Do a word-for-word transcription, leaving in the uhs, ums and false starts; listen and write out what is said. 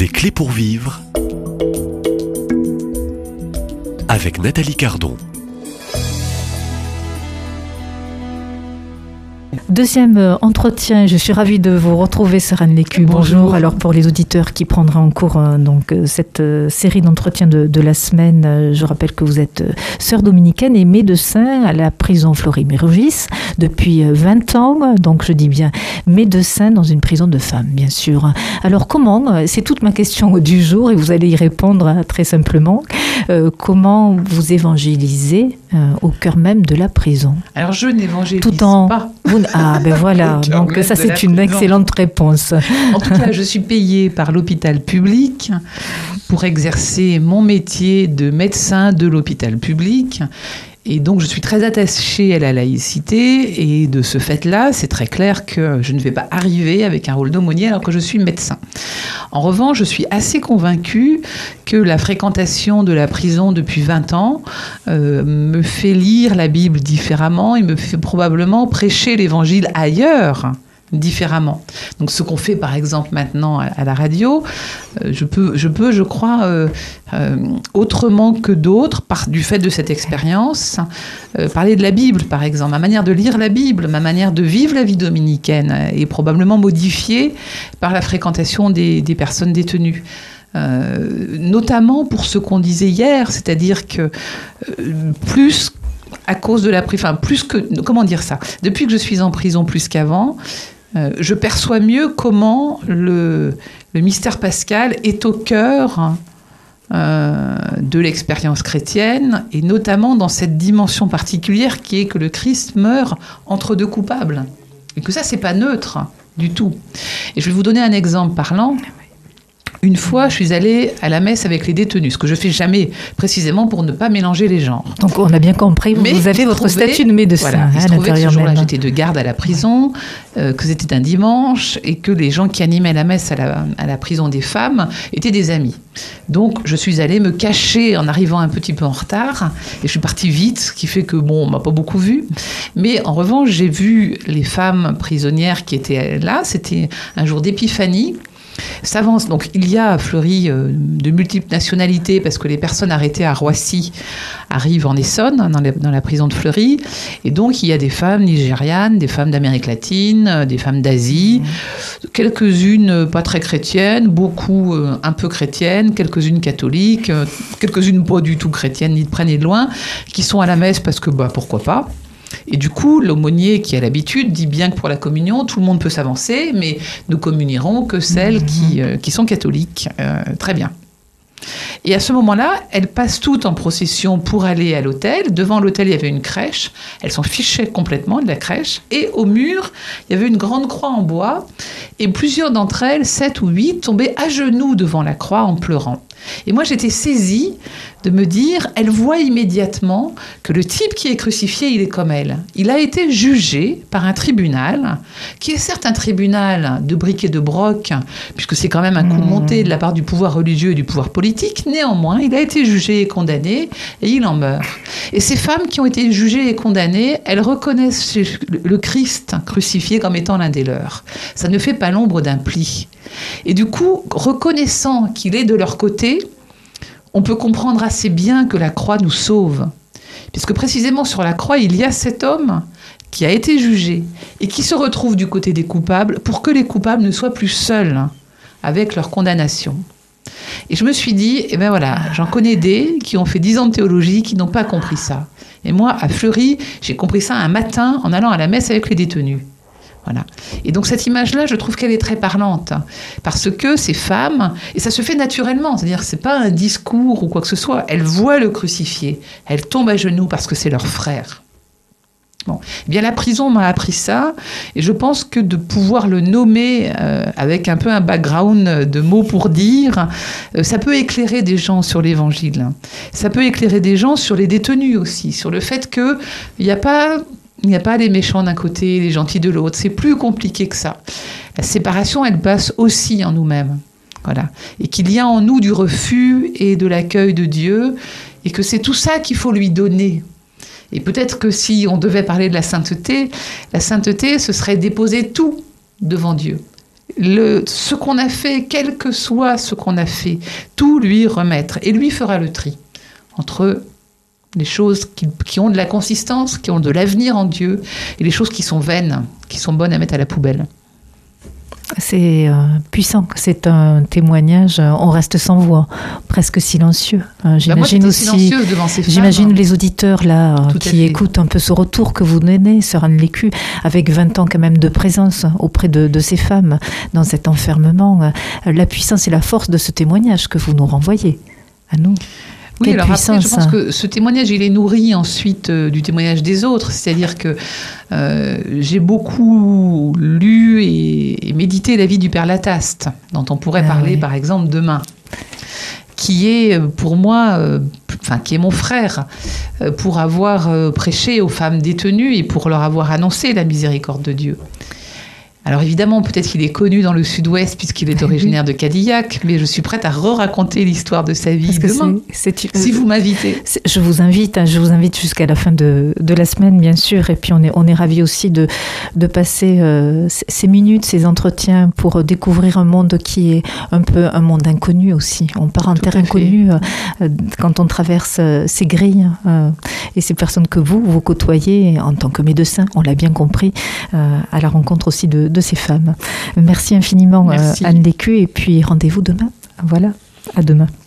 Des clés pour vivre avec Nathalie Cardon. Deuxième entretien, je suis ravie de vous retrouver, Serane Lécu. Bonjour. Bonjour. Alors pour les auditeurs qui prendraient en cours euh, donc, cette euh, série d'entretiens de, de la semaine, euh, je rappelle que vous êtes euh, sœur dominicaine et médecin à la prison Fleury-Mérogis depuis euh, vingt ans. Donc je dis bien médecin dans une prison de femmes, bien sûr. Alors comment, euh, c'est toute ma question du jour et vous allez y répondre euh, très simplement, euh, comment vous évangélisez euh, au cœur même de la prison? Alors je n'évangélise Tout en... pas. Vous... Ah ben voilà, donc ça c'est une excellente réponse. En tout cas, je suis payée par l'hôpital public pour exercer mon métier de médecin de l'hôpital public. Et donc, je suis très attachée à la laïcité. Et de ce fait-là, c'est très clair que je ne vais pas arriver avec un rôle d'aumônier alors que je suis médecin. En revanche, je suis assez convaincue que la fréquentation de la prison depuis vingt ans euh, me fait lire la Bible différemment et me fait probablement prêcher l'évangile ailleurs différemment. Donc ce qu'on fait par exemple maintenant à, à la radio, euh, je peux, je peux, je crois, euh, euh, autrement que d'autres, par, du fait de cette expérience, euh, parler de la Bible par exemple. Ma manière de lire la Bible, ma manière de vivre la vie dominicaine est probablement modifiée par la fréquentation des, des personnes détenues. Euh, notamment pour ce qu'on disait hier, c'est-à-dire que euh, plus à cause de la prison, enfin plus que, comment dire ça, depuis que je suis en prison plus qu'avant, Euh, je perçois mieux comment le, le mystère pascal est au cœur euh, de l'expérience chrétienne, et notamment dans cette dimension particulière qui est que le Christ meurt entre deux coupables. Et que ça, c'est pas neutre du tout. Et je vais vous donner un exemple parlant. Une fois, je suis allée à la messe avec les détenus, ce que je fais jamais, précisément pour ne pas mélanger les genres. Donc on a bien compris, vous, vous avez votre trouvait, statut de médecin. Voilà, hein, il se trouvait que ce jour-là, même. j'étais de garde à la prison, euh, que c'était un dimanche, et que les gens qui animaient la messe à la, à la prison des femmes étaient des amis. Donc je suis allée me cacher en arrivant un petit peu en retard, et je suis partie vite, ce qui fait que, bon, on m'a pas beaucoup vue. Mais en revanche, j'ai vu les femmes prisonnières qui étaient là, c'était un jour d'épiphanie, s'avance. Donc il y a à Fleury euh, de multiples nationalités parce que les personnes arrêtées à Roissy arrivent en Essonne, dans, les, dans la prison de Fleury. Et donc il y a des femmes nigérianes, des femmes d'Amérique latine, des femmes d'Asie, mmh. quelques-unes pas très chrétiennes, beaucoup euh, un peu chrétiennes, quelques-unes catholiques, euh, quelques-unes pas du tout chrétiennes, ni de près ni de loin, qui sont à la messe parce que bah, pourquoi pas. Et du coup, l'aumônier qui a l'habitude dit bien que pour la communion, tout le monde peut s'avancer, mais nous communierons que celles qui, euh, qui sont catholiques. Euh, très bien. Et à ce moment-là, elles passent toutes en procession pour aller à l'hôtel. Devant l'hôtel, il y avait une crèche. Elles s'en fichaient complètement de la crèche. Et au mur, il y avait une grande croix en bois. Et plusieurs d'entre elles, sept ou huit, tombaient à genoux devant la croix en pleurant. Et moi, j'étais saisie de me dire, elle voit immédiatement que le type qui est crucifié, il est comme elle. Il a été jugé par un tribunal, qui est certes un tribunal de briques et de broc, puisque c'est quand même un coup monté de la part du pouvoir religieux et du pouvoir politique. Néanmoins, il a été jugé et condamné, et il en meurt. Et ces femmes qui ont été jugées et condamnées, elles reconnaissent le Christ crucifié comme étant l'un des leurs. Ça ne fait pas l'ombre d'un pli. Et du coup, reconnaissant qu'il est de leur côté, on peut comprendre assez bien que la croix nous sauve. Puisque précisément sur la croix, il y a cet homme qui a été jugé et qui se retrouve du côté des coupables pour que les coupables ne soient plus seuls avec leur condamnation. Et je me suis dit, eh ben voilà, j'en connais des qui ont fait dix ans de théologie qui n'ont pas compris ça. Et moi, à Fleury, j'ai compris ça un matin en allant à la messe avec les détenus. Voilà. Et donc cette image-là, je trouve qu'elle est très parlante, parce que ces femmes, et ça se fait naturellement, c'est-à-dire que c'est pas un discours ou quoi que ce soit, elles voient le crucifié, elles tombent à genoux parce que c'est leur frère. Bon, eh bien la prison m'a appris ça, et je pense que de pouvoir le nommer euh, avec un peu un background de mots pour dire, euh, ça peut éclairer des gens sur l'évangile. Ça peut éclairer des gens sur les détenus aussi, sur le fait que il n'y a pas Il n'y a pas les méchants d'un côté, les gentils de l'autre. C'est plus compliqué que ça. La séparation, elle passe aussi en nous-mêmes. Voilà. Et qu'il y a en nous du refus et de l'accueil de Dieu, et que c'est tout ça qu'il faut lui donner. Et peut-être que si on devait parler de la sainteté, la sainteté, ce serait déposer tout devant Dieu. le, ce qu'on a fait, quel que soit ce qu'on a fait, tout lui remettre. Et lui fera le tri entre les choses qui, qui ont de la consistance, qui ont de l'avenir en Dieu, et les choses qui sont vaines, qui sont bonnes à mettre à la poubelle. C'est euh, puissant, c'est un témoignage, on reste sans voix, presque silencieux. Euh, j'imagine bah moi, aussi, silencieuse devant ces femmes. J'imagine les auditeurs là Tout qui écoutent un peu ce retour que vous donnez, sœur Anne Lécu, avec vingt ans quand même de présence auprès de, de ces femmes dans cet enfermement. Euh, la puissance et la force de ce témoignage que vous nous renvoyez à nous. Oui, Quelle alors puissance, après, je pense hein. que ce témoignage, il est nourri ensuite euh, du témoignage des autres. C'est-à-dire que euh, j'ai beaucoup lu et, et médité la vie du Père Lataste, dont on pourrait ah, parler, oui. par exemple, demain, qui est pour moi, euh, enfin, qui est mon frère, euh, pour avoir euh, prêché aux femmes détenues et pour leur avoir annoncé la miséricorde de Dieu. Alors évidemment, peut-être qu'il est connu dans le sud-ouest puisqu'il est originaire de Cadillac, mais je suis prête à re-raconter l'histoire de sa vie demain, c'est, c'est, si vous m'invitez. Je vous invite, je vous invite jusqu'à la fin de, de la semaine, bien sûr, et puis on est, on est ravis aussi de, de passer euh, ces minutes, ces entretiens pour découvrir un monde qui est un peu un monde inconnu aussi. On part en terre inconnue euh, quand on traverse euh, ces grilles euh, et ces personnes que vous, vous côtoyez en tant que médecin, on l'a bien compris, euh, à la rencontre aussi de de ces femmes. Merci infiniment, Merci. Euh, Anne Lécu, et puis rendez-vous demain. Voilà, à demain.